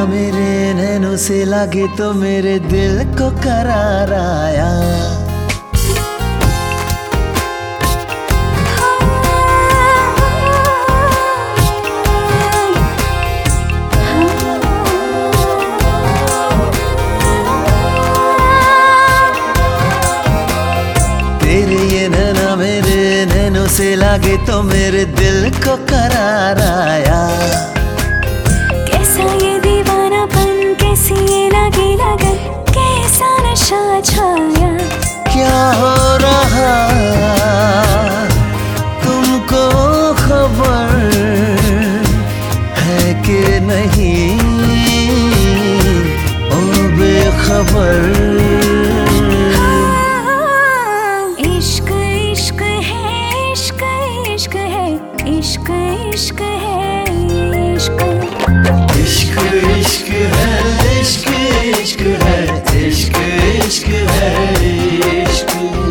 मेरे नैनों से लगे तो मेरे दिल को करार आया। तेरे ये नैना मेरे नैनों से लगे तो मेरे दिल को करार आया। कैसा ये दीवानापन, कैसी ये लगी लगन, कैसा नशा छाया। क्या हो रहा तुमको खबर है कि नहीं, ओ बेखबर। इश्क इश्क है, इश्क इश्क है, इश्क इश्क है, इश्क इश्क इश्क है, इश्क इश्क है, इश्क इश्क है, इश्क।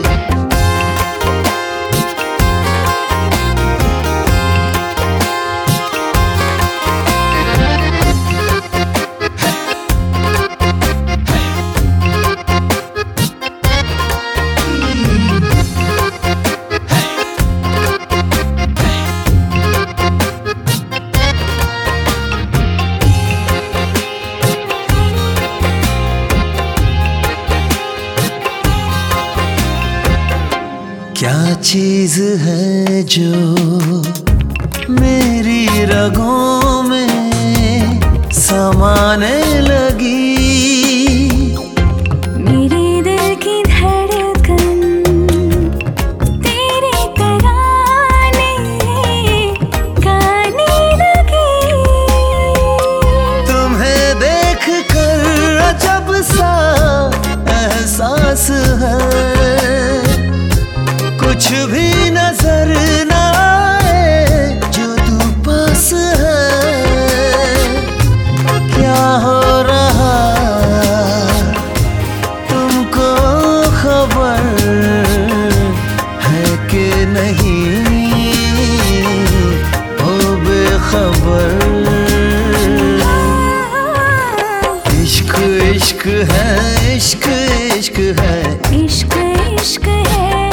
क्या चीज है जो मेरी रगों में समाने लगी, मेरे दिल की धड़कन तेरे तराने गाने लगी। तुम्हें देख कर अजब सा एहसास है, कुछ भी नजर न आए जो तू पास है। क्या हो रहा तुमको खबर है कि नहीं, ओ बेखबर। इश्क इश्क है, इश्क इश्क है, इश्क इश्क है,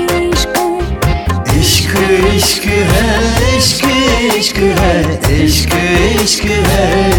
इश्क इश्क है, इश्क इश्क है, इश्क इश्क है।